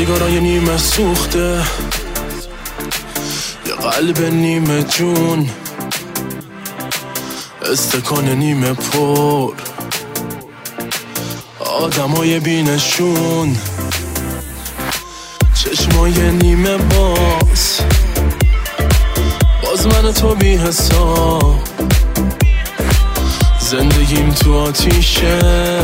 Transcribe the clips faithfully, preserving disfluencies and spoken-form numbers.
سیگارای نیمه سوخته، یه قلب نیمه جون، استکان نیمه پر، آدمای بینشون، چشمای نیمه باز، باز من تو بی حساب، زندگیم تو آتیشه،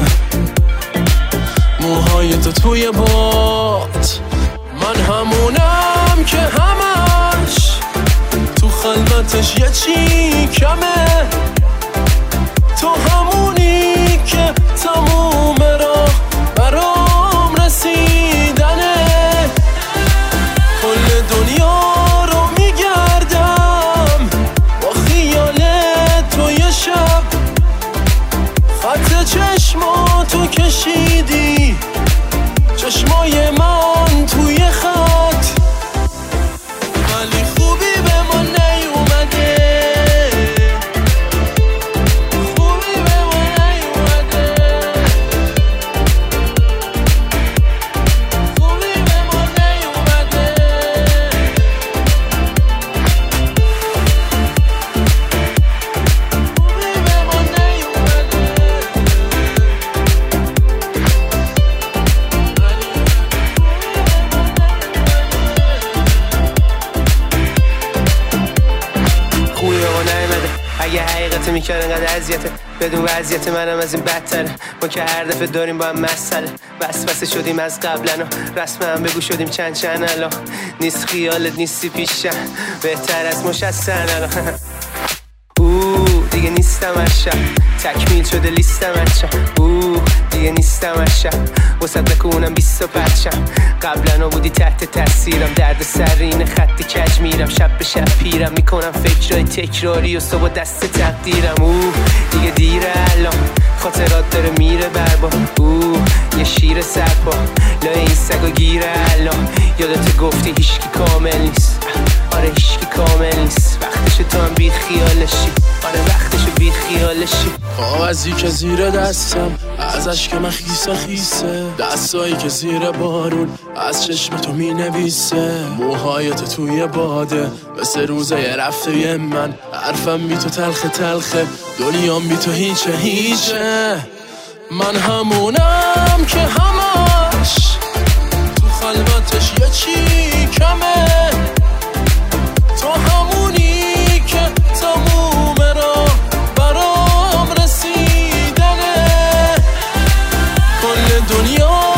موهای تو توی باد. من همونم که همش تو خلوتش یه چی کمه، تو همونی که تموم راه برام رسیدنه. کل دنیا رو میگردم با خیال تو یه شب، خط چشماتو کشیدی، چشمای من توی خط، ولی خوبی به من نیومده، خوبی به من نیومده، خوبی به من نیومده. اگه حقیقت میکنه انقدر اذیته، بدون وضعیت منم از این بدتره. ما که هر دفعه داریم با هم مسئله، بس بس شدیم از قبلن و رسم هم بگو شدیم چند چند. الان نیست خیالت نیستی پیشم، بهتر از مشستن الان. اوه دیگه نیستم از شب، تکمیل شده لیستم از شب. اوه دیگه نیستم از شب، وسط نکونم بیست و پچم. قبلا بودی تحت تاثیرم، درد سرین خط کج میرم، شب به شب پیرم میکنم فکرای تکراری و صبح دست تقدیرم. اوه دیگه دیره الان، خاطرات داره میره برباد. اوه یه شیر سرپا لای این سگا گیره الان. یادت گفتی هیچکی کامل نیست، آره هیچکی کامل نیست. وقتش تو هم بی خیالشی، آره وقتش بی خیالشی. کاغذی که زیر دستم ازش که من خیسه خیسه، دستایی که زیر بارون از چشم تو می نویسه. موهایت توی باده مثل روزای رفته من، حرفم بی تو تلخه تلخه، دنیام بی تو هیچه هیچه. من همونم که همش تو خلوتش یه چی کمه، تو همونی که تموم را برام رسیدنه. کل دنیا